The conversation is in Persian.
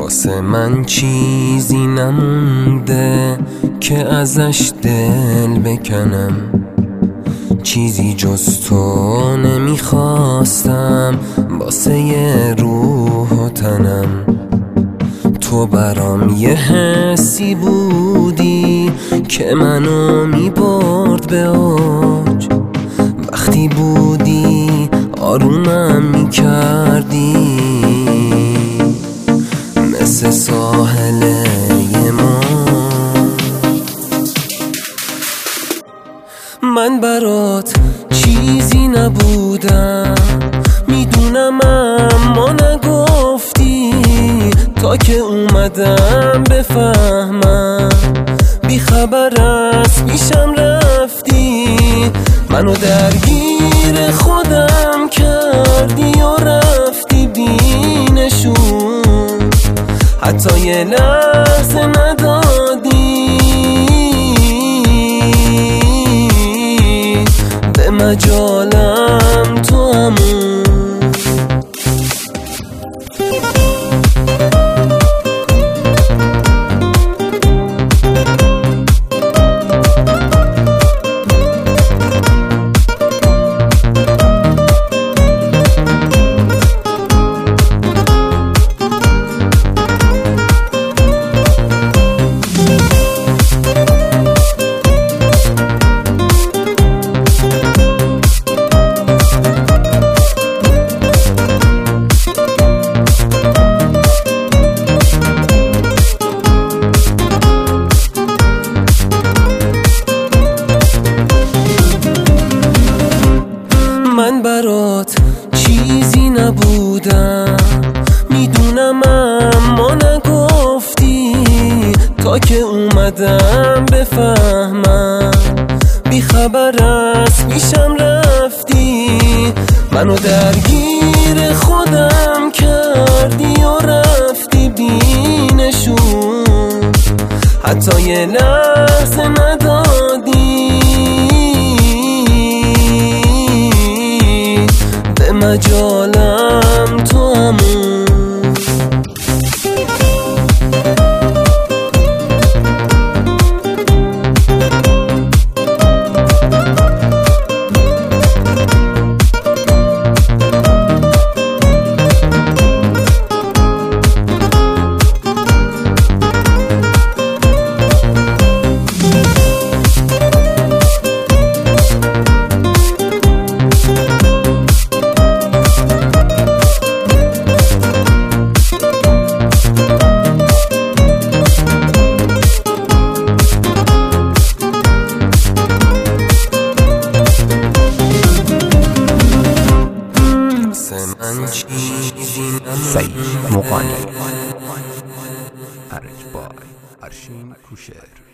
واسه من چیزی نمونده که ازش دل بکنم، چیزی جز تو نمیخواستم واسه یه روح و تنم. تو برام یه حسی بودی که منو میبرد به اوج، وقتی بودی آرومم میکردی مثل ساحل یه من برات چیزی نبودم، میدونم اما نگفتی تا که اومدم بفهمم. بی خبر از پیشم رفتی، منو درگیر خودم کردی و رفتی بینشون، حتی یه لحظه ندادی به مجالم تو همون. من برات چیزی نبودم، میدونم اما نگفتی تا که اومدم بفهمم. بی خبر از پیشم رفتی، منو درگیر خودم کردی و رفتی بینشون، حتی یه لحظه ندادی به مجالم تو همون. سعید مقانی، ارج بای ارشین کوشر.